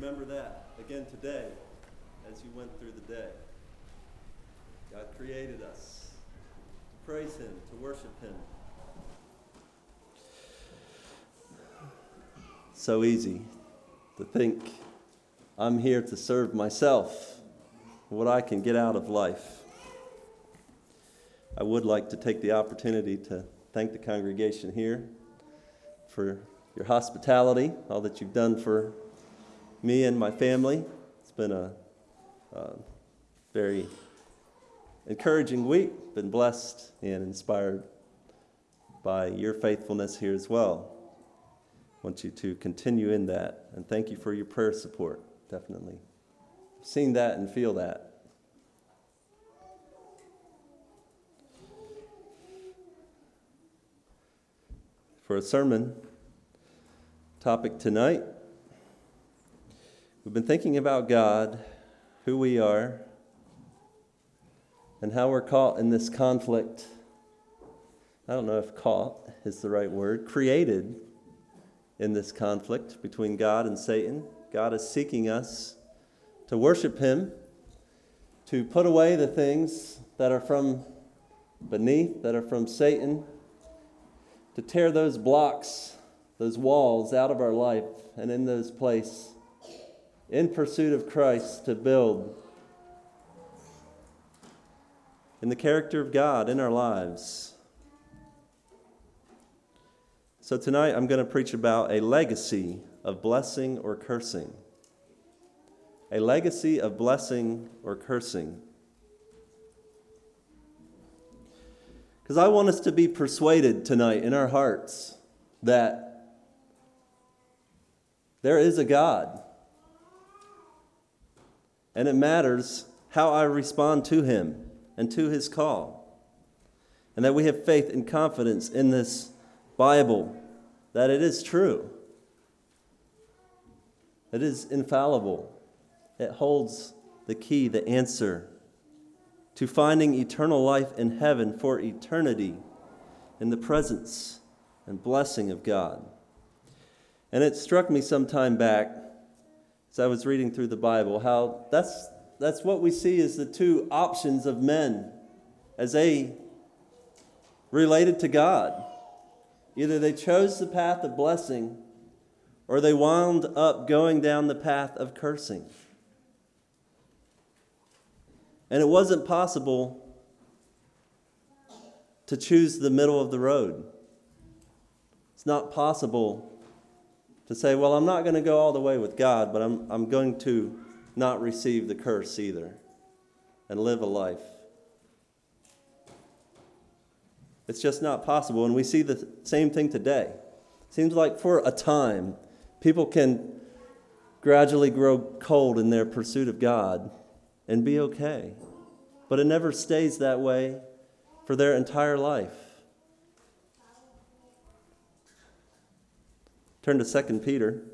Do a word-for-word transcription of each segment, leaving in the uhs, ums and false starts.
remember that again today as you went through the day. God created us to praise Him, to worship Him. So easy to think I'm here to serve myself, what I can get out of life. I would like to take the opportunity to thank the congregation here for your hospitality, all that you've done for me and my family. It's been a, a very encouraging week, been blessed and inspired by your faithfulness here as well. I want you to continue in that, and thank you for your prayer support, definitely. I've seen that and feel that. For a sermon topic tonight, we've been thinking about God, who we are, and how we're caught in this conflict. I don't know if caught is the right word, created in this conflict between God and Satan. God is seeking us to worship Him, to put away the things that are from beneath, that are from Satan, to tear those blocks, those walls out of our life, and in those places, in pursuit of Christ, to build in the character of God in our lives. So tonight I'm going to preach about a legacy of blessing or cursing. A legacy of blessing or cursing. Because I want us to be persuaded tonight in our hearts that there is a God. And it matters how I respond to Him and to His call. And that we have faith and confidence in this Bible, that it is true. It is infallible. It holds the key, the answer to finding eternal life in heaven for eternity in the presence and blessing of God. And it struck me some time back as I was reading through the Bible how that's that's what we see as the two options of men as they related to God. Either they chose the path of blessing or they wound up going down the path of cursing. And it wasn't possible to choose the middle of the road. It's not possible to say, well, I'm not going to go all the way with God, but I'm I'm going to not receive the curse either and live a life. It's just not possible, and we see the same thing today. Seems like for a time, people can gradually grow cold in their pursuit of God and be okay. But it never stays that way for their entire life. Turn to Second Peter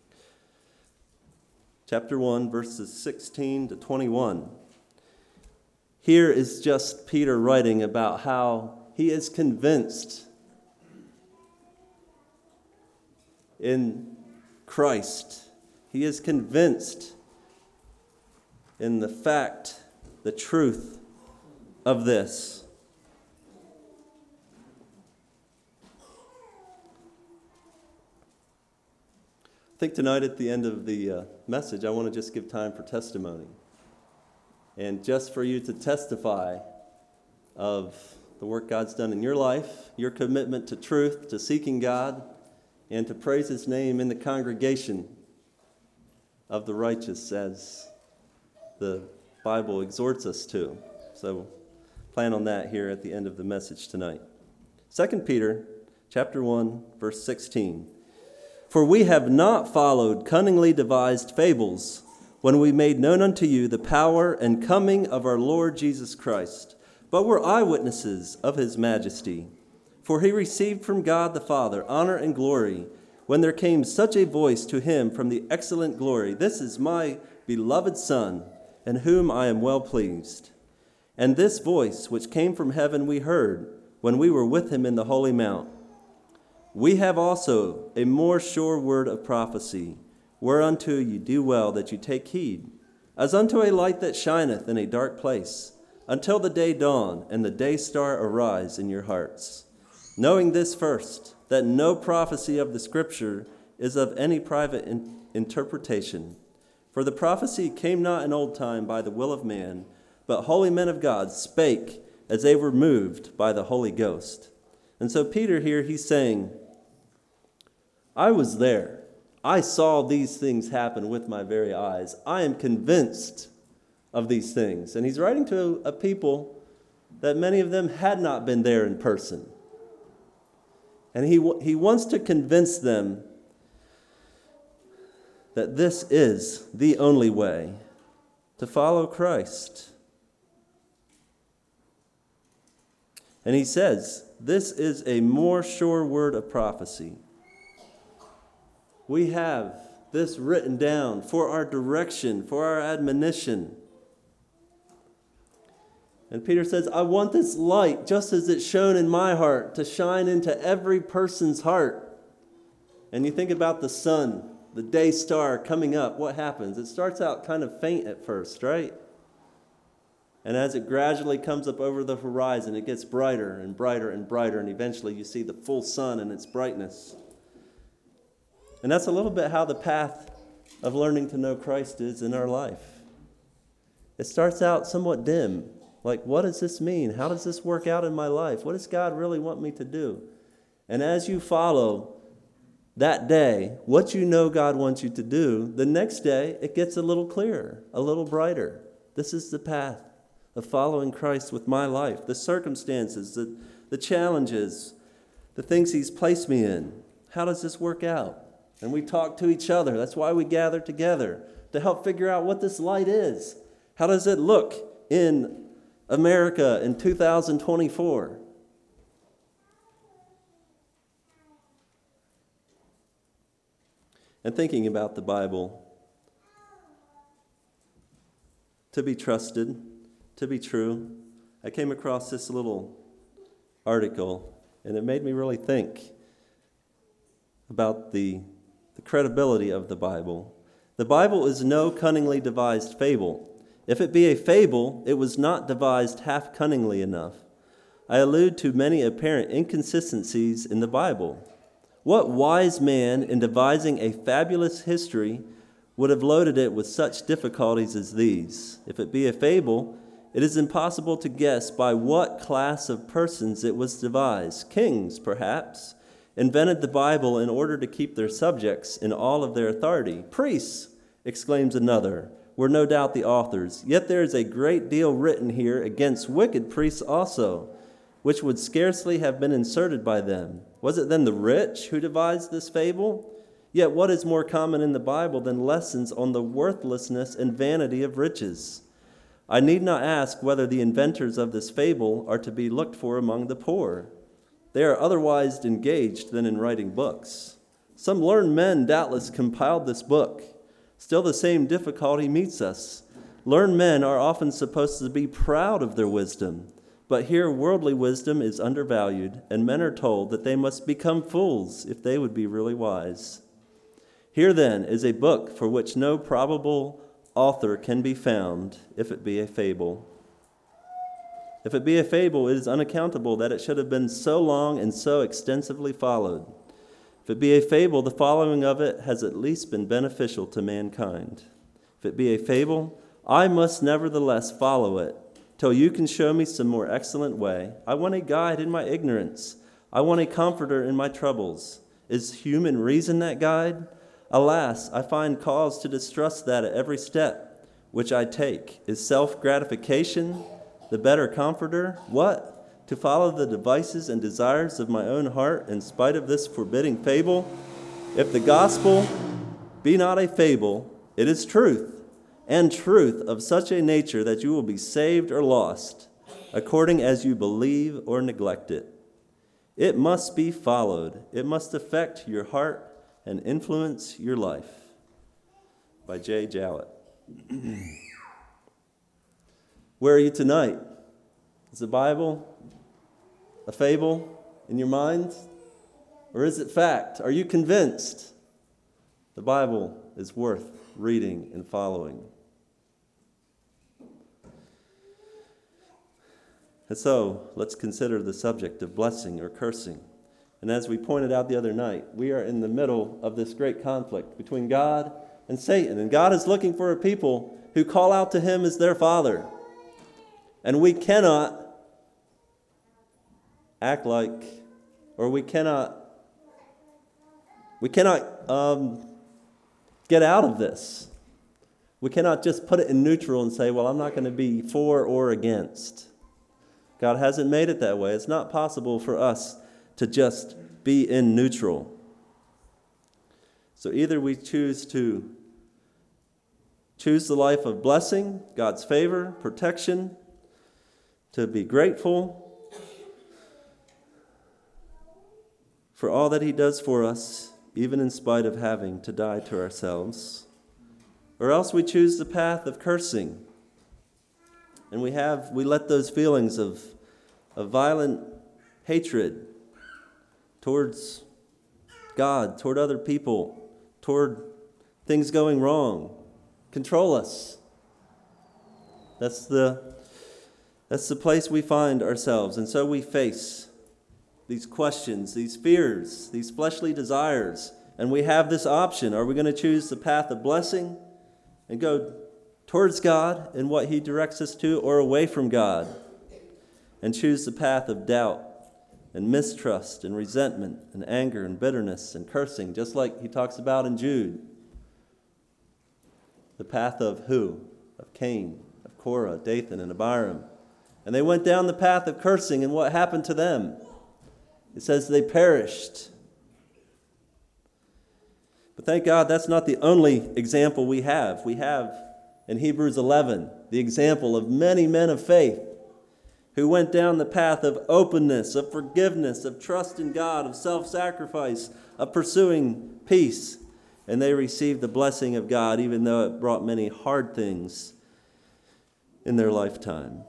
chapter one, verses sixteen to twenty-one. Here is just Peter writing about how he is convinced in Christ. He is convinced in the fact, the truth of this. I think tonight at the end of the uh, message, I want to just give time for testimony. And just for you to testify of the work God's done in your life, your commitment to truth, to seeking God, and to praise His name in the congregation of the righteous as the Bible exhorts us to. So plan on that here at the end of the message tonight. Second Peter chapter one, verse sixteen. For we have not followed cunningly devised fables when we made known unto you the power and coming of our Lord Jesus Christ, but were eyewitnesses of His majesty. For He received from God the Father honor and glory when there came such a voice to Him from the excellent glory, This is my beloved Son, in whom I am well pleased. And this voice which came from heaven we heard when we were with Him in the holy mount. We have also a more sure word of prophecy, whereunto you do well that you take heed, as unto a light that shineth in a dark place, until the day dawn and the day star arise in your hearts. Knowing this first, that no prophecy of the Scripture is of any private in- interpretation. For the prophecy came not in old time by the will of man, but holy men of God spake as they were moved by the Holy Ghost. And so Peter here, he's saying, I was there. I saw these things happen with my very eyes. I am convinced of these things. And he's writing to a people that many of them had not been there in person. And he, he wants to convince them that this is the only way to follow Christ. And he says, this is a more sure word of prophecy. We have this written down for our direction, for our admonition. And Peter says, I want this light, just as it's shown in my heart, to shine into every person's heart. And you think about the sun, the day star coming up, what happens? It starts out kind of faint at first, right? And as it gradually comes up over the horizon, it gets brighter and brighter and brighter, and eventually you see the full sun and its brightness. And that's a little bit how the path of learning to know Christ is in our life. It starts out somewhat dim. Like, what does this mean? How does this work out in my life? What does God really want me to do? And as you follow that day, what you know God wants you to do, the next day it gets a little clearer, a little brighter. This is the path of following Christ with my life, the circumstances, the, the challenges, the things He's placed me in. How does this work out? And we talk to each other. That's why we gather together, to help figure out what this light is. How does it look in America in two thousand twenty-four? And thinking about the Bible, to be trusted, to be true, I came across this little article, and it made me really think about the, the credibility of the Bible. The Bible is no cunningly devised fable. If it be a fable, it was not devised half cunningly enough. I allude to many apparent inconsistencies in the Bible. What wise man, in devising a fabulous history, would have loaded it with such difficulties as these? If it be a fable, it is impossible to guess by what class of persons it was devised. Kings, perhaps, invented the Bible in order to keep their subjects in all of their authority. Priests, exclaims another, were no doubt the authors. Yet there is a great deal written here against wicked priests also, which would scarcely have been inserted by them. Was it then the rich who devised this fable? Yet what is more common in the Bible than lessons on the worthlessness and vanity of riches? I need not ask whether the inventors of this fable are to be looked for among the poor. They are otherwise engaged than in writing books. Some learned men doubtless compiled this book. Still the same difficulty meets us. Learned men are often supposed to be proud of their wisdom, but here worldly wisdom is undervalued, and men are told that they must become fools if they would be really wise. Here then is a book for which no probable author can be found, if it be a fable. If it be a fable, it is unaccountable that it should have been so long and so extensively followed. If it be a fable, the following of it has at least been beneficial to mankind. If it be a fable, I must nevertheless follow it, till you can show me some more excellent way. I want a guide in my ignorance. I want a comforter in my troubles. Is human reason that guide? Alas, I find cause to distrust that at every step which I take. Is self-gratification the better comforter? What? To follow the devices and desires of my own heart in spite of this forbidding fable? If the gospel be not a fable, it is truth, and truth of such a nature that you will be saved or lost, according as you believe or neglect it. It must be followed. It must affect your heart and influence your life. By Jay Jowett. Where are you tonight? Is the Bible a fable in your mind? Or is it fact? Are you convinced? The Bible is worth reading and following. And so, let's consider the subject of blessing or cursing. And as we pointed out the other night, we are in the middle of this great conflict between God and Satan. And God is looking for a people who call out to him as their Father. And we cannot act like, or we cannot, we cannot um, get out of this. We cannot just put it in neutral and say, well, I'm not going to be for or against. God hasn't made it that way. It's not possible for us to just be in neutral. So either we choose to choose the life of blessing, God's favor, protection, to be grateful for all that he does for us, even in spite of having to die to ourselves, or else we choose the path of cursing. And we have we let those feelings of, of violent hatred towards God, toward other people, toward things going wrong, control us. That's the that's the place we find ourselves. And so we face these questions, these fears, these fleshly desires, and we have this option. Are we going to choose the path of blessing and go towards God in what he directs us to, or away from God and choose the path of doubt and mistrust and resentment and anger and bitterness and cursing, just like he talks about in Jude? The path of who? Of Cain, of Korah, Dathan, and Abiram. And they went down the path of cursing, and what happened to them? It says they perished. But thank God that's not the only example we have. We have in Hebrews eleven the example of many men of faith who went down the path of openness, of forgiveness, of trust in God, of self-sacrifice, of pursuing peace. And they received the blessing of God, even though it brought many hard things in their lifetime.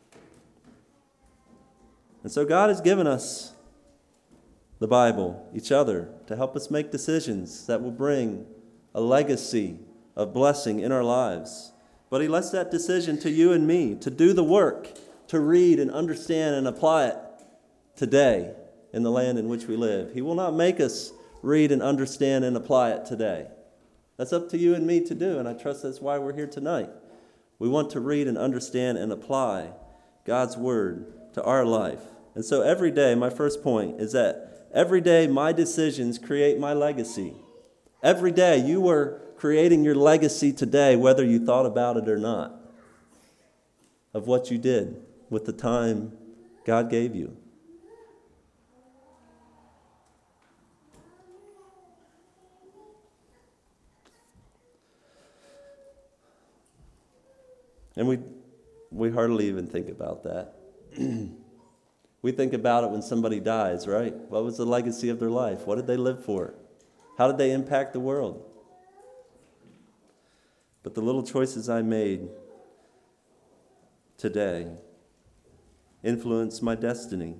And so God has given us the Bible, each other, to help us make decisions that will bring a legacy of blessing in our lives. But he lets that decision to you and me, to do the work, to read and understand and apply it today in the land in which we live. He will not make us read and understand and apply it today. That's up to you and me to do, and I trust that's why we're here tonight. We want to read and understand and apply God's word to our life. And so every day, my first point is that every day my decisions create my legacy. Every day you are creating your legacy today, whether you thought about it or not, of what you did with the time God gave you. And we we hardly even think about that. We think about it when somebody dies, right? What was the legacy of their life? What did they live for? How did they impact the world? But the little choices I made today influence my destiny.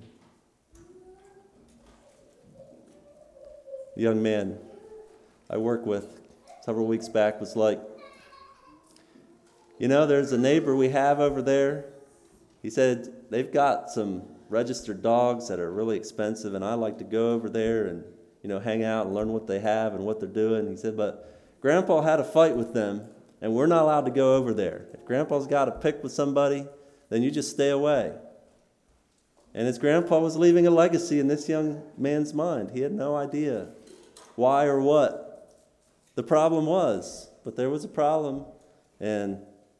The young man I work with several weeks back was like, you know, there's a neighbor we have over there. He said they've got some registered dogs that are really expensive, and I like to go over there and, you know, hang out and learn what they have and what they're doing. He said, but Grandpa had a fight with them, and we're not allowed to go over there. If Grandpa's got a pick with somebody, then you just stay away. And his grandpa was leaving a legacy in this young man's mind. He had no idea why or what the problem was, but there was a problem, and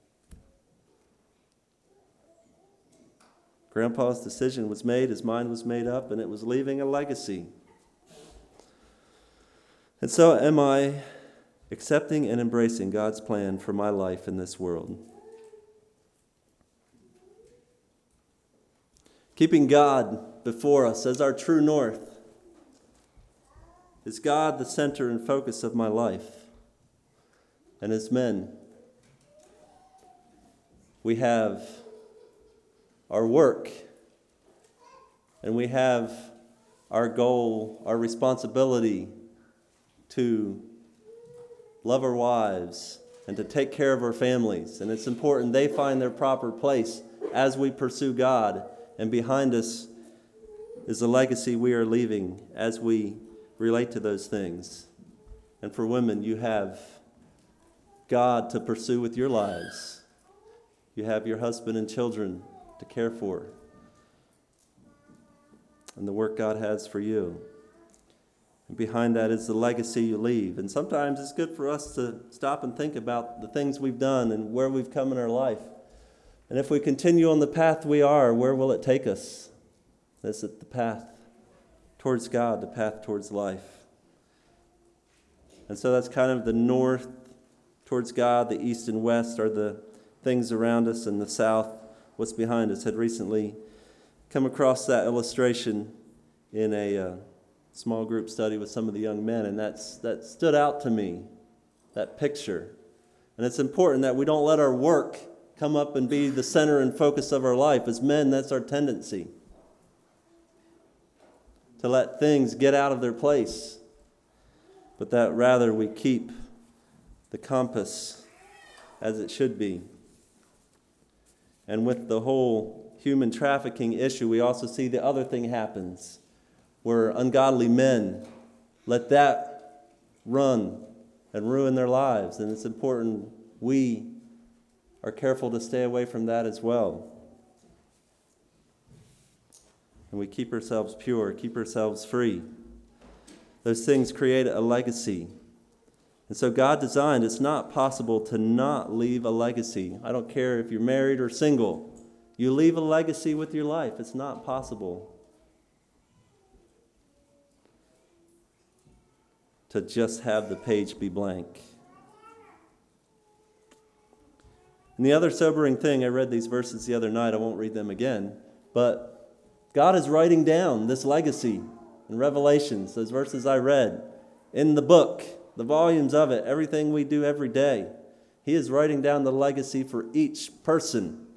Grandpa's decision was made, his mind was made up, and it was leaving a legacy. And so am I accepting and embracing God's plan for my life in this world. Keeping God before us as our true north. Is God the center and focus of my life? And as men, we have our work, and we have our goal, our responsibility to love our wives, and to take care of our families. And it's important they find their proper place as we pursue God. And behind us is the legacy we are leaving as we relate to those things. And for women, you have God to pursue with your lives. You have your husband and children to care for. And the work God has for you. And behind that is the legacy you leave. And sometimes it's good for us to stop and think about the things we've done and where we've come in our life. And if we continue on the path we are, where will it take us? Is it the path towards God, the path towards life? And so that's kind of the north towards God, the east and west are the things around us, and the south, what's behind us. Had recently come across that illustration in a uh, small group study with some of the young men, and that's that stood out to me, that picture. And it's important that we don't let our work come up and be the center and focus of our life. As men, that's our tendency, to let things get out of their place, but that rather we keep the compass as it should be. And with the whole human trafficking issue, we also see the other thing happens, where ungodly men let that run and ruin their lives. And it's important we are careful to stay away from that as well. And we keep ourselves pure, keep ourselves free. Those things create a legacy. And so God designed, it's not possible to not leave a legacy. I don't care if you're married or single. You leave a legacy with your life. It's not possible to just have the page be blank. And the other sobering thing, I read these verses the other night. I won't read them again. But God is writing down this legacy in Revelations, those verses I read, in the book, the volumes of it, everything we do every day. He is writing down the legacy for each person.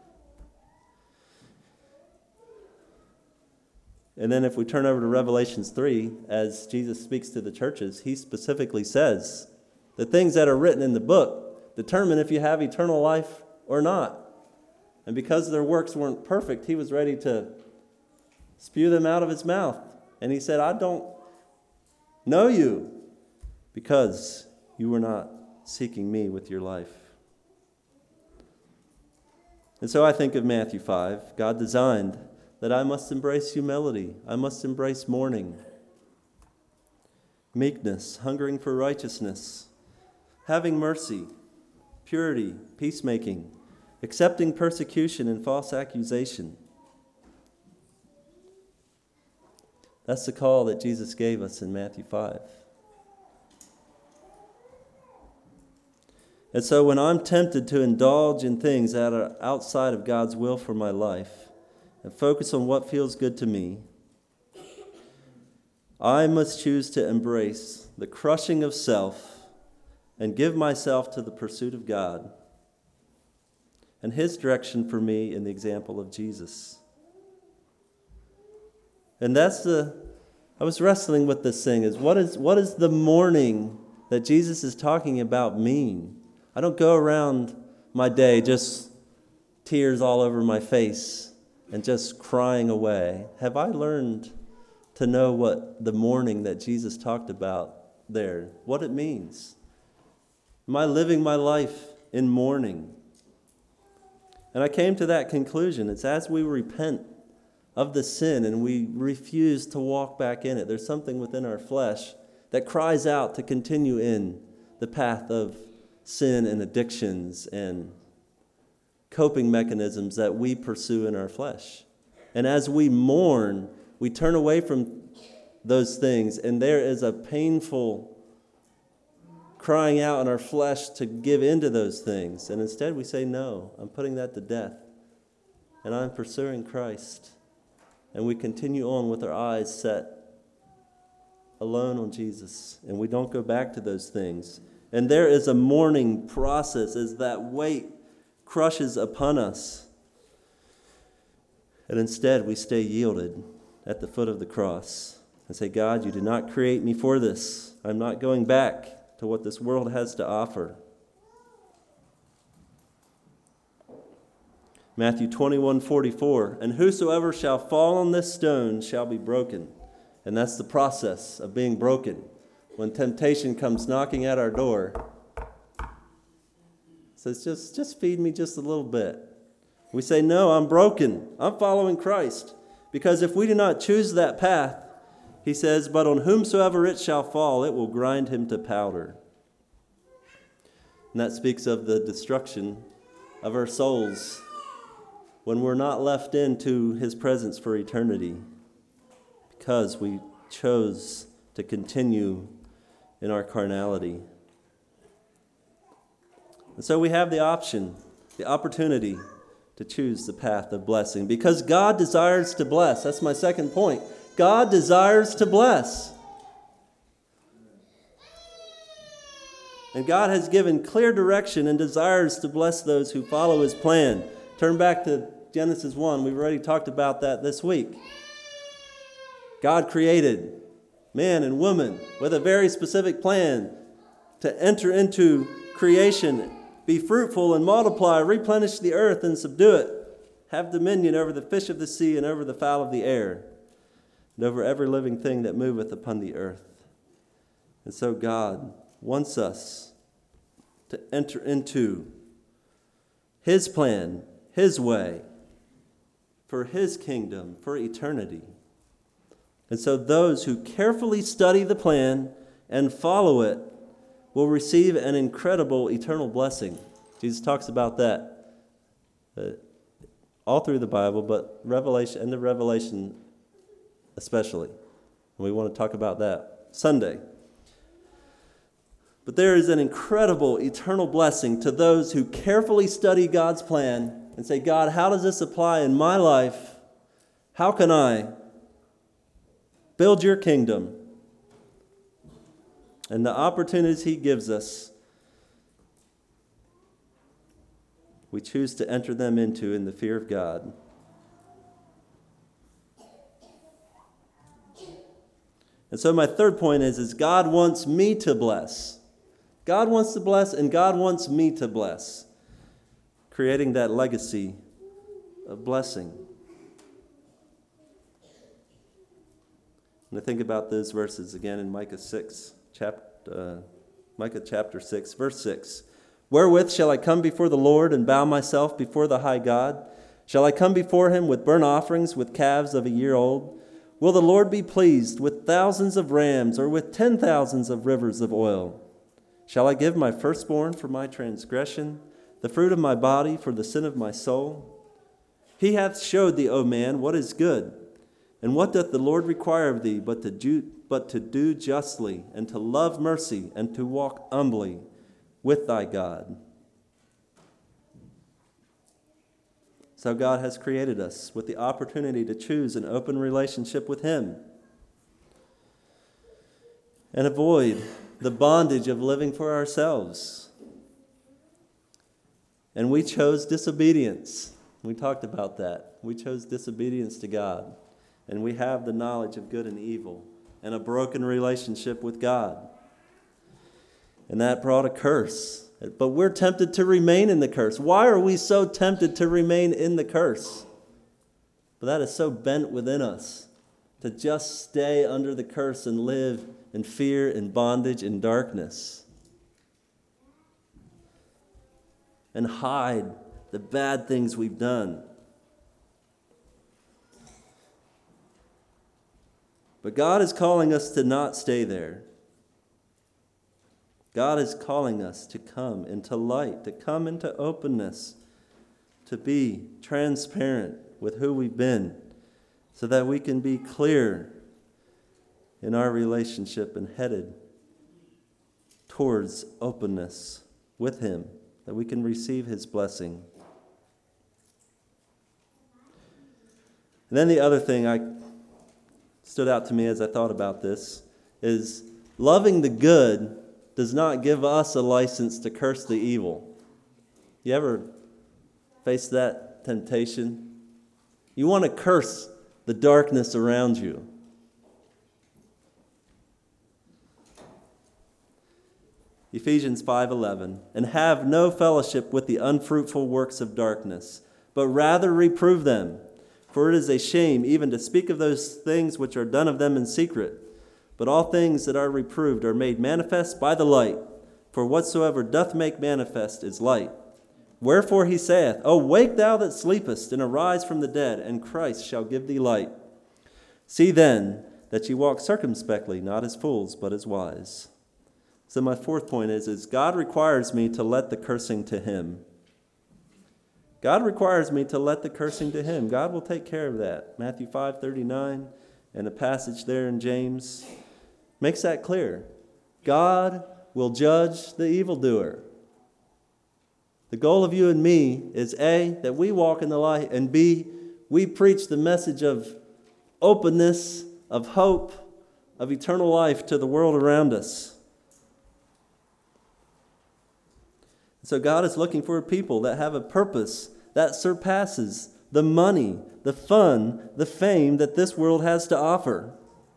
And then if we turn over to Revelations three, as Jesus speaks to the churches, he specifically says, the things that are written in the book determine if you have eternal life or not. And because their works weren't perfect, he was ready to spew them out of his mouth. And he said, I don't know you because you were not seeking me with your life. And so I think of Matthew five. God designed that I must embrace humility. I must embrace mourning, meekness, hungering for righteousness, having mercy, purity, peacemaking, accepting persecution and false accusation. That's the call that Jesus gave us in Matthew five. And so when I'm tempted to indulge in things that are outside of God's will for my life and focus on what feels good to me, I must choose to embrace the crushing of self and give myself to the pursuit of God and his direction for me in the example of Jesus. And that's the, I was wrestling with this thing, is what is what is the mourning that Jesus is talking about mean? I don't go around my day just tears all over my face and just crying away. Have I learned to know what the mourning that Jesus talked about there, what it means? Am I living my life in mourning? And I came to that conclusion. It's as we repent of the sin and we refuse to walk back in it, there's something within our flesh that cries out to continue in the path of sin and addictions and coping mechanisms that we pursue in our flesh. And as we mourn, we turn away from those things, and there is a painful crying out in our flesh to give into those things. And instead we say, no, I'm putting that to death, and I'm pursuing Christ. And we continue on with our eyes set alone on Jesus, and we don't go back to those things. And there is a mourning process as that weight crushes upon us. And instead we stay yielded at the foot of the cross and say, God, you did not create me for this. I'm not going back. to what this world has to offer. Matthew twenty-one forty-four, and whosoever shall fall on this stone shall be broken. And that's the process of being broken. When temptation comes knocking at our door, it says, just, just feed me just a little bit. We say, no, I'm broken. I'm following Christ. Because if we do not choose that path, he says, but on whomsoever it shall fall, it will grind him to powder. And that speaks of the destruction of our souls when we're not left into his presence for eternity, because we chose to continue in our carnality. And so we have the option, the opportunity to choose the path of blessing, because God desires to bless. That's my second point. God desires to bless. And God has given clear direction and desires to bless those who follow his plan. Turn back to Genesis one. We've already talked about that this week. God created man and woman with a very specific plan to enter into creation, be fruitful and multiply, replenish the earth and subdue it, have dominion over the fish of the sea and over the fowl of the air, and over every living thing that moveth upon the earth. And so God wants us to enter into his plan, his way, for his kingdom, for eternity. And so those who carefully study the plan and follow it will receive an incredible eternal blessing. Jesus talks about that uh, all through the Bible, but Revelation, end of Revelation especially. And we want to talk about that Sunday. But there is an incredible eternal blessing to those who carefully study God's plan and say, God, how does this apply in my life? How can I build your kingdom? And the opportunities he gives us, we choose to enter them into in the fear of God. And so my third point is, is God wants me to bless. God wants to bless, and God wants me to bless, creating that legacy of blessing. And I think about those verses again in Micah six, chapter, uh, Micah chapter six, verse six. Wherewith shall I come before the Lord and bow myself before the high God? Shall I come before him with burnt offerings, with calves of a year old? Will the Lord be pleased with thousands of rams, or with ten thousands of rivers of oil? Shall I give my firstborn for my transgression, the fruit of my body for the sin of my soul? He hath showed thee, O man, what is good. And what doth the Lord require of thee, but to do, but to do justly, and to love mercy, and to walk humbly with thy God? So God has created us with the opportunity to choose an open relationship with him and avoid the bondage of living for ourselves. And we chose disobedience. We talked about that. We chose disobedience to God. And we have the knowledge of good and evil and a broken relationship with God. And that brought a curse. But we're tempted to remain in the curse. Why are we so tempted to remain in the curse? But that is so bent within us, to just stay under the curse and live in fear and bondage and darkness, and hide the bad things we've done. But God is calling us to not stay there. God is calling us to come into light, to come into openness, to be transparent with who we've been, so that we can be clear in our relationship and headed towards openness with him, that we can receive his blessing. And then the other thing I stood out to me as I thought about this is loving the good does not give us a license to curse the evil. You ever face that temptation? You want to curse the darkness around you. Ephesians five eleven, and have no fellowship with the unfruitful works of darkness, but rather reprove them. For it is a shame even to speak of those things which are done of them in secret. But all things that are reproved are made manifest by the light. For whatsoever doth make manifest is light. Wherefore he saith, Awake thou that sleepest, and arise from the dead, and Christ shall give thee light. See then that ye walk circumspectly, not as fools, but as wise. So my fourth point is, is God requires me to let the cursing to him. God requires me to let the cursing to him. God will take care of that. Matthew five thirty-nine and the passage there in James makes that clear. God will judge the evildoer. The goal of you and me is A, that we walk in the light, and B, we preach the message of openness, of hope, of eternal life to the world around us. So God is looking for a people that have a purpose that surpasses the money, the fun, the fame that this world has to offer.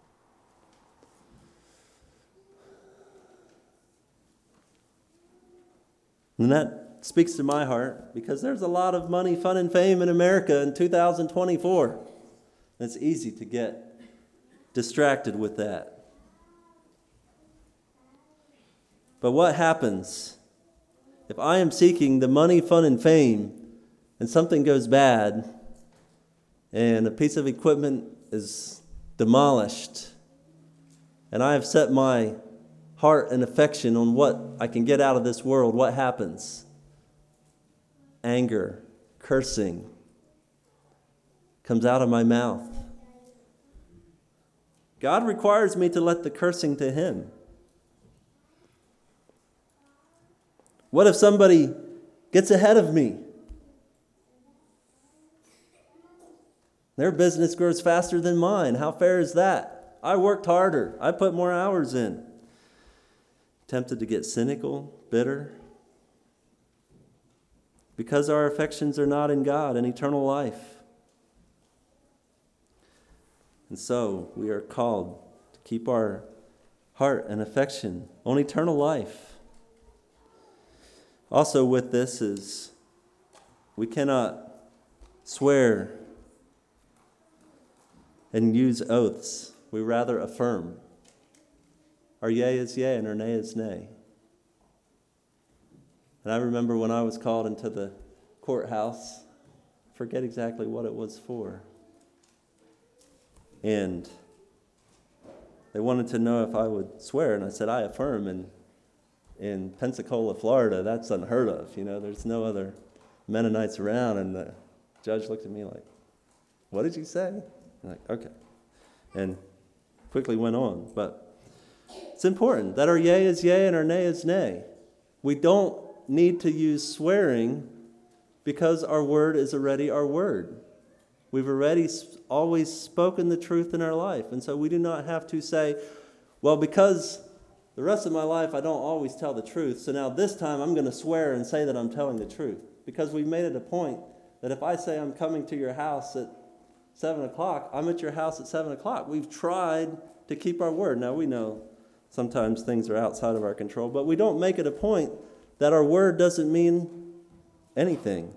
And that speaks to my heart because there's a lot of money, fun, and fame in America in two thousand twenty-four. And it's easy to get distracted with that. But what happens if I am seeking the money, fun, and fame, and something goes bad, and a piece of equipment is demolished, and I have set my heart and affection on what I can get out of this world? What happens? Anger, cursing comes out of my mouth. God requires me to let the cursing to him. What if somebody gets ahead of me? Their business grows faster than mine. How fair is that? I worked harder. I put more hours in. Tempted to get cynical, bitter, because our affections are not in God and eternal life. And so we are called to keep our heart and affection on eternal life. Also with this is we cannot swear and use oaths. We rather affirm. Our yea is yea and our nay is nay. And I remember when I was called into the courthouse, I forget exactly what it was for. And they wanted to know if I would swear, and I said, I affirm. And in Pensacola, Florida, that's unheard of. You know, there's no other Mennonites around. And the judge looked at me like, what did you say? I'm like, okay. And quickly went on. But it's important that our yea is yea and our nay is nay. We don't need to use swearing because our word is already our word. We've already always spoken the truth in our life. And so we do not have to say, well, because the rest of my life I don't always tell the truth, so now this time I'm going to swear and say that I'm telling the truth. Because we've made it a point that if I say I'm coming to your house at seven o'clock, I'm at your house at seven o'clock. We've tried to keep our word. Now we know sometimes things are outside of our control, but we don't make it a point that our word doesn't mean anything.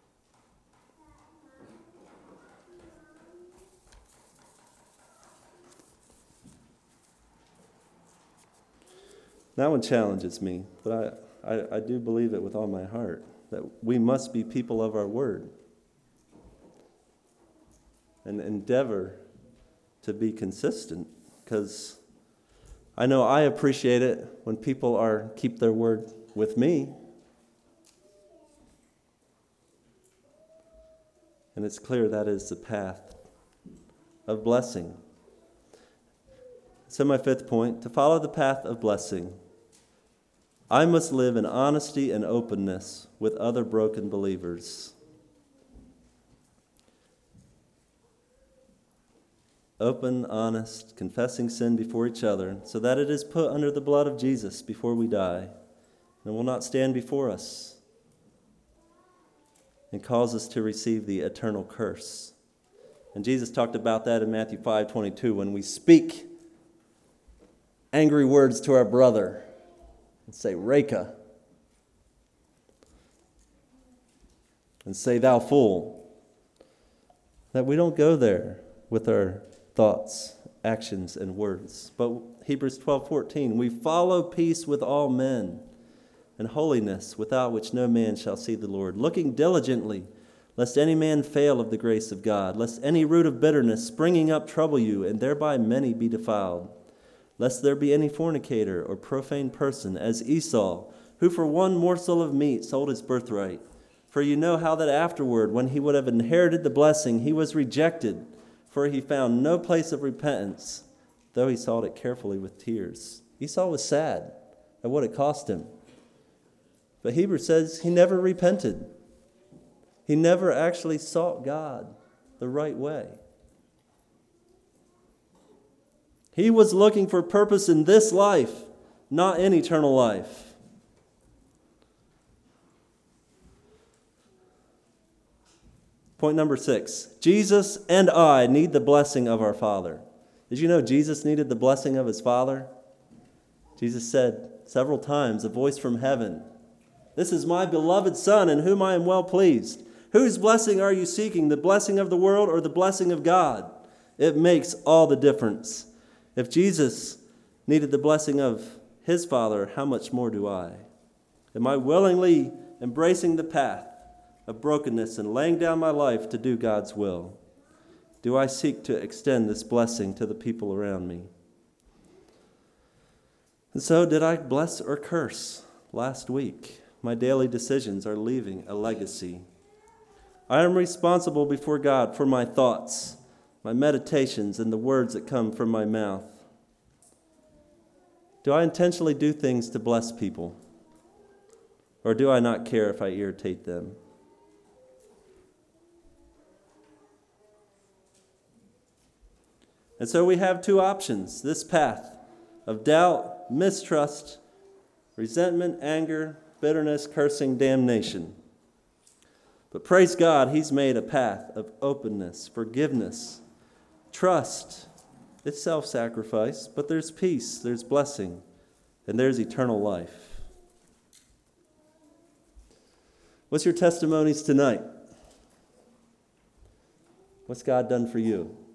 That one challenges me, but I, I, I do believe it with all my heart, that we must be people of our word and endeavor to be consistent, because I know I appreciate it when people are keep their word with me. And it's clear that is the path of blessing. So my fifth point, to follow the path of blessing, I must live in honesty and openness with other broken believers. Open, honest, confessing sin before each other, so that it is put under the blood of Jesus before we die, and will not stand before us and cause us to receive the eternal curse. And Jesus talked about that in Matthew five twenty-two, when we speak angry words to our brother, and say, Reka, and say, thou fool. That we don't go there with our thoughts, actions, and words. But Hebrews twelve fourteen, we follow peace with all men and holiness, without which no man shall see the Lord, looking diligently, lest any man fail of the grace of God, lest any root of bitterness springing up trouble you, and thereby many be defiled. Lest there be any fornicator or profane person, as Esau, who for one morsel of meat sold his birthright. For you know how that afterward, when he would have inherited the blessing, he was rejected, for he found no place of repentance, though he sought it carefully with tears. Esau was sad at what it cost him. But Hebrews says he never repented. He never actually sought God the right way. He was looking for purpose in this life, not in eternal life. Point number six, Jesus and I need the blessing of our Father. Did you know Jesus needed the blessing of his Father? Jesus said several times, a voice from heaven, this is my beloved Son in whom I am well pleased. Whose blessing are you seeking, the blessing of the world or the blessing of God? It makes all the difference. If Jesus needed the blessing of his Father, how much more do I? Am I willingly embracing the path of brokenness and laying down my life to do God's will? Do I seek to extend this blessing to the people around me? And so, did I bless or curse last week? My daily decisions are leaving a legacy. I am responsible before God for my thoughts, my meditations, and the words that come from my mouth. Do I intentionally do things to bless people? Or do I not care if I irritate them? And so we have two options, this path of doubt, mistrust, resentment, anger, bitterness, cursing, damnation. But praise God, he's made a path of openness, forgiveness, trust. It's self-sacrifice, but there's peace, there's blessing, and there's eternal life. What's your testimonies tonight? What's God done for you?